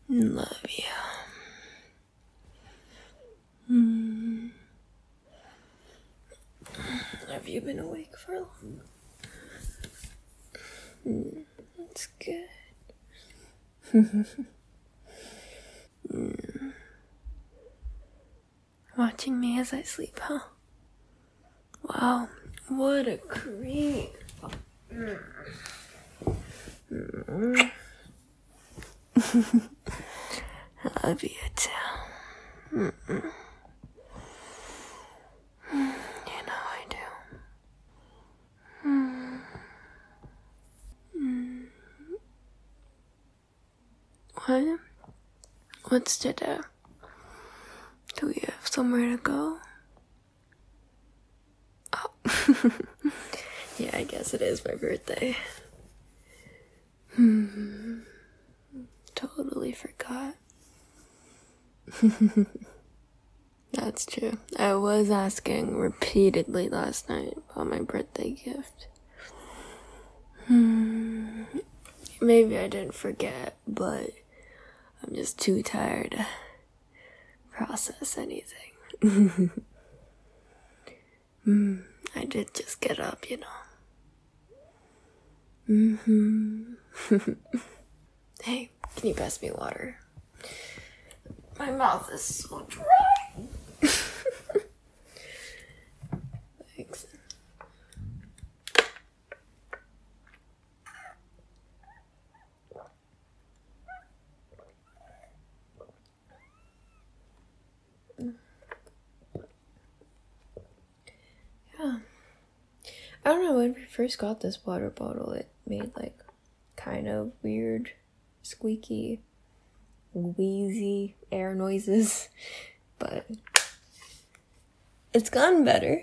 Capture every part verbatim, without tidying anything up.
Love you. Mm. Have you been awake for long? Mm, that's good. mm. Watching me as I sleep, huh? Wow, what a creep. Mm. Mm. I love you too. Mm-mm. You know I do. Mm. Mm. What? What's to do? Do we have somewhere to go? Oh. Yeah, I guess it is my birthday. Hmm. Totally forgot. That's true. I was asking repeatedly last night about my birthday gift. Hmm. Maybe I didn't forget, but I'm just too tired to process anything. mm, I did just get up, you know. Mm-hmm. Hey, can you pass me water? My mouth is so dry. Thanks. Yeah. I don't know, when we first got this water bottle, it made like kind of weird, squeaky, wheezy air noises, but it's gotten better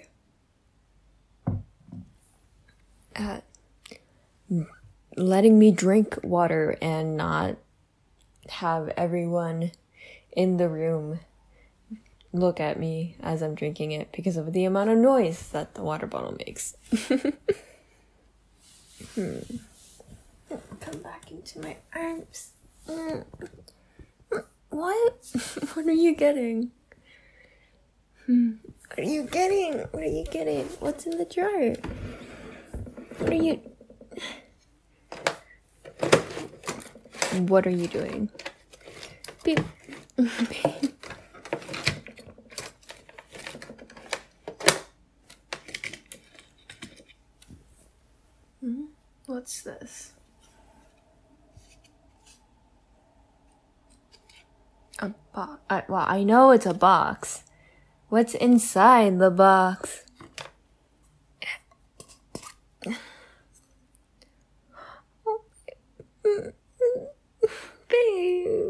at letting me drink water and not have everyone in the room look at me as I'm drinking it because of the amount of noise that the water bottle makes. hmm. Come back into my arms. Mm. What? What are you getting? Hmm. What are you getting? What are you getting? What's in the jar? What are you... What are you doing? Beep. Beep. Hmm? What's this? A box. I, well, I know it's a box. What's inside the box? Babe.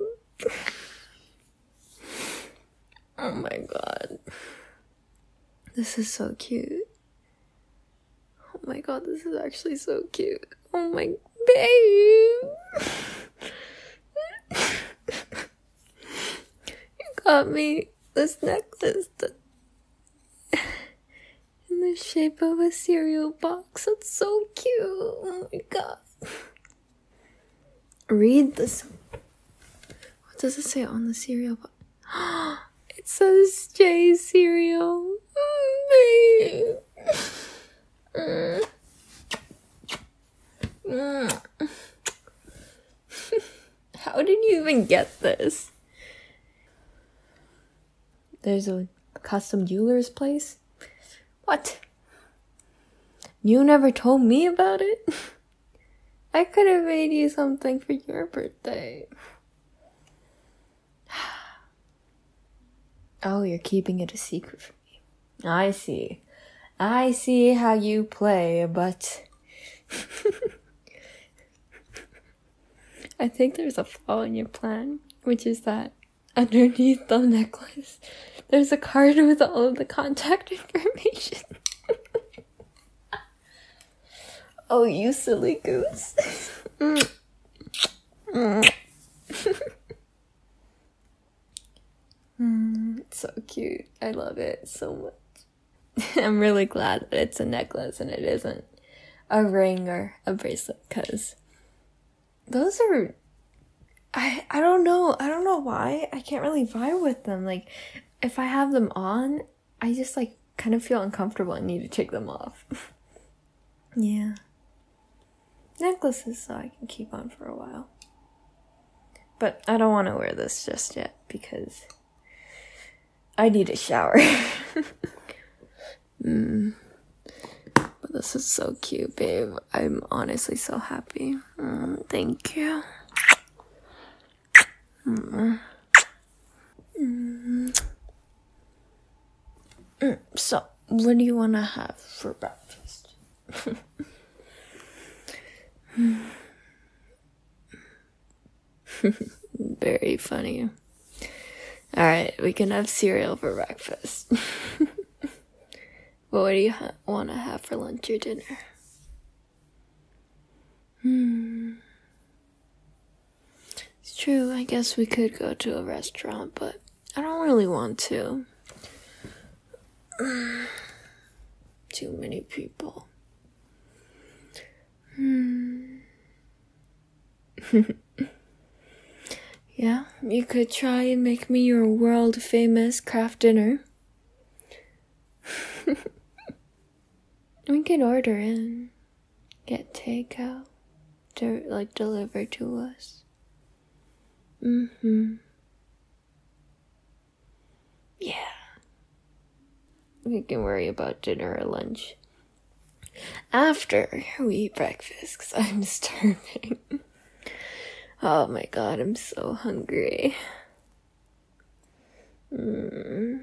Oh my god. This is so cute. Oh my god, this is actually so cute. Oh my babe. You got me this necklace that in the shape of a cereal box. That's so cute. Oh my god. Read this. What does it say on the cereal box? It says J cereal. Mm, babe. Mm. Mm. How did you even get this? There's a custom jeweler's place? What? You never told me about it? I could have made you something for your birthday. Oh, you're keeping it a secret from me. I see. I see how you play, but... I think there's a flaw in your plan, which is that underneath the necklace, there's a card with all of the contact information. Oh, you silly goose. mm. Mm. mm, it's so cute. I love it so much. I'm really glad that it's a necklace and it isn't a ring or a bracelet, because those are I, I don't know. I don't know why. I can't really vibe with them. Like, if I have them on, I just, like, kind of feel uncomfortable and need to take them off. Yeah. Necklaces, so I can keep on for a while. But I don't want to wear this just yet because I need a shower. mm. But this is so cute, babe. I'm honestly so happy. Mm, thank you. Mm. Mm. Mm. So, what do you want to have for breakfast? Very funny. Alright, we can have cereal for breakfast. But what do you ha- want to have for lunch or dinner? Hmm. It's true, I guess we could go to a restaurant, but I don't really want to. Too many people. Hmm. Yeah, you could try and make me your world famous craft dinner. We could order in, get takeout, to like delivered to us. Mm-hmm. Yeah. We can worry about dinner or lunch after we eat breakfast, because I'm starving. Oh my god, I'm so hungry. Mm.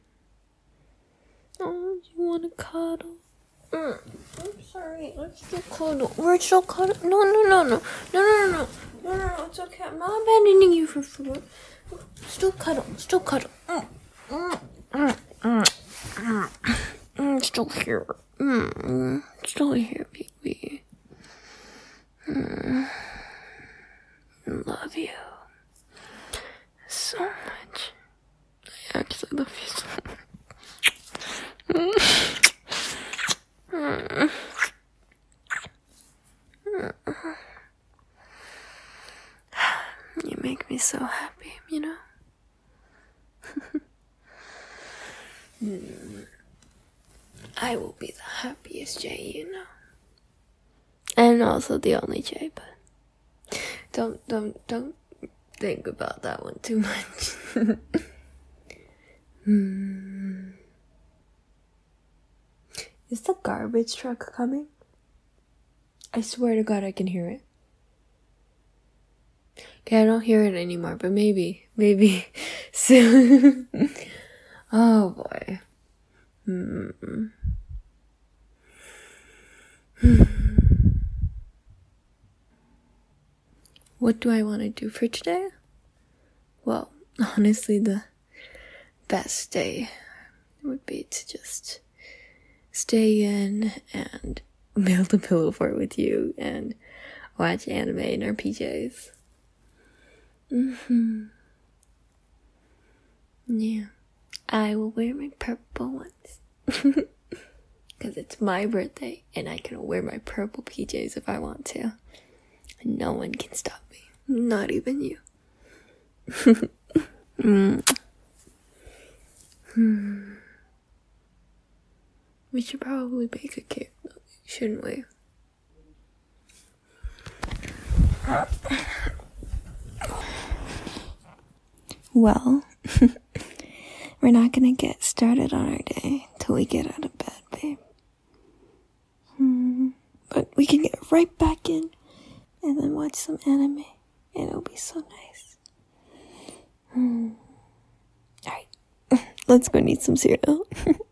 Oh, you want to cuddle? Mm. I'm sorry, let's still cuddle. We're still cuddle. No, no, no, no. No, no, no, no. No, no, no, it's okay. I'm not abandoning you for food. Still cuddle. Still cuddle. Mm. Mm. Mm. Mm. Mm. Mm. Still here. Mm. Still here, baby. Mm. Love you so much. I actually love you so much. Mm. You make me so happy, you know? mm. I will be the happiest Jay, you know? And also the only Jay, but Don't, don't, don't think about that one too much. hmm. Is the garbage truck coming? I swear to God I can hear it. Okay, I don't hear it anymore, but maybe, maybe soon. Oh boy. Hmm. What do I want to do for today? Well, honestly, the best day would be to just stay in and build a pillow fort with you and watch anime in our P Js. Mm-hmm. Yeah. I will wear my purple ones. Because it's my birthday and I can wear my purple P Js if I want to. And no one can stop me. Not even you. mm. hmm. We should probably bake a cake, shouldn't we? Well, we're not gonna get started on our day till we get out of bed, babe. Hmm. But we can get right back in and then watch some anime, and it'll be so nice. Hmm. Alright, let's go eat some cereal.